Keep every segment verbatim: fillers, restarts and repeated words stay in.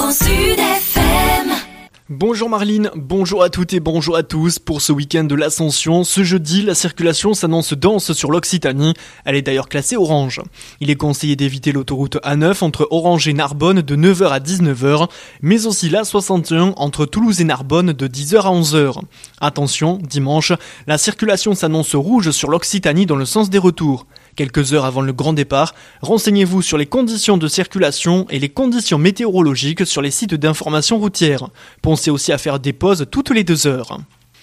Grand Sud F M. Bonjour Marline, bonjour à toutes et bonjour à tous. Pour ce week-end de l'Ascension, ce jeudi, la circulation s'annonce dense sur l'Occitanie. Elle est d'ailleurs classée orange. Il est conseillé d'éviter l'autoroute A neuf entre Orange et Narbonne de neuf heures à dix-neuf heures, mais aussi l'A soixante et un entre Toulouse et Narbonne de dix heures à onze heures. Attention, dimanche, la circulation s'annonce rouge sur l'Occitanie dans le sens des retours. Quelques heures avant le grand départ, renseignez-vous sur les conditions de circulation et les conditions météorologiques sur les sites d'information routière. Pensez aussi à faire des pauses toutes les deux heures.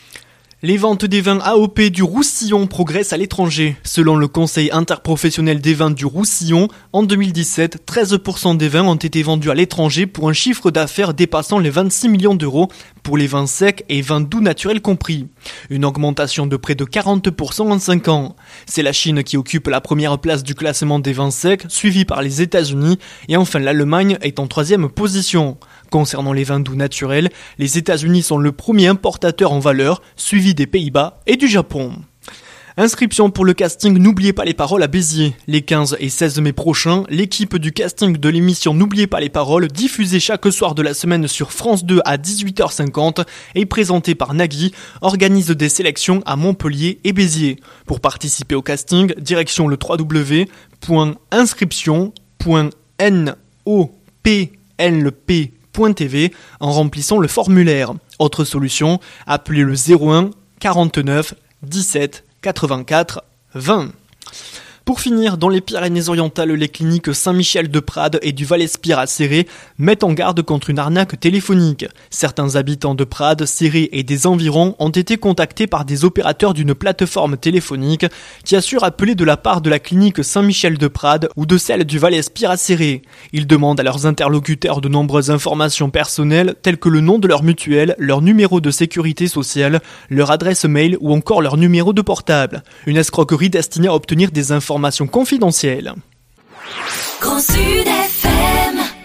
Les ventes des vins A O P du Roussillon progressent à l'étranger. Selon le Conseil interprofessionnel des vins du Roussillon, en deux mille dix-sept, treize pour cent des vins ont été vendus à l'étranger pour un chiffre d'affaires dépassant les vingt-six millions d'euros pour les vins secs et vins doux naturels compris. Une augmentation de près de quarante pour cent en cinq ans. C'est la Chine qui occupe la première place du classement des vins secs, suivie par les États-Unis, et enfin l'Allemagne est en troisième position. Concernant les vins doux naturels, les États-Unis sont le premier importateur en valeur, suivi des Pays-Bas et du Japon. Inscription pour le casting N'oubliez pas les paroles à Béziers. Les quinze et seize mai prochains, l'équipe du casting de l'émission N'oubliez pas les paroles, diffusée chaque soir de la semaine sur France deux à dix-huit heures cinquante et présentée par Nagui, organise des sélections à Montpellier et Béziers. Pour participer au casting, direction le w w w point inscription point n o p l p point t v en remplissant le formulaire. Autre solution, appelez le zéro un quarante-neuf dix-sept quatre-vingt-quatre vingt. Pour finir, dans les Pyrénées-Orientales, les cliniques Saint-Michel-de-Prades et du Val-Espire à Céré mettent en garde contre une arnaque téléphonique. Certains habitants de Prades, Céré et des environs ont été contactés par des opérateurs d'une plateforme téléphonique qui assure appeler de la part de la clinique Saint-Michel-de-Prades ou de celle du Val-Espire à Céré. Ils demandent à leurs interlocuteurs de nombreuses informations personnelles telles que le nom de leur mutuelle, leur numéro de sécurité sociale, leur adresse mail ou encore leur numéro de portable. Une escroquerie destinée à obtenir des informations confidentielles. Grand Sud F M.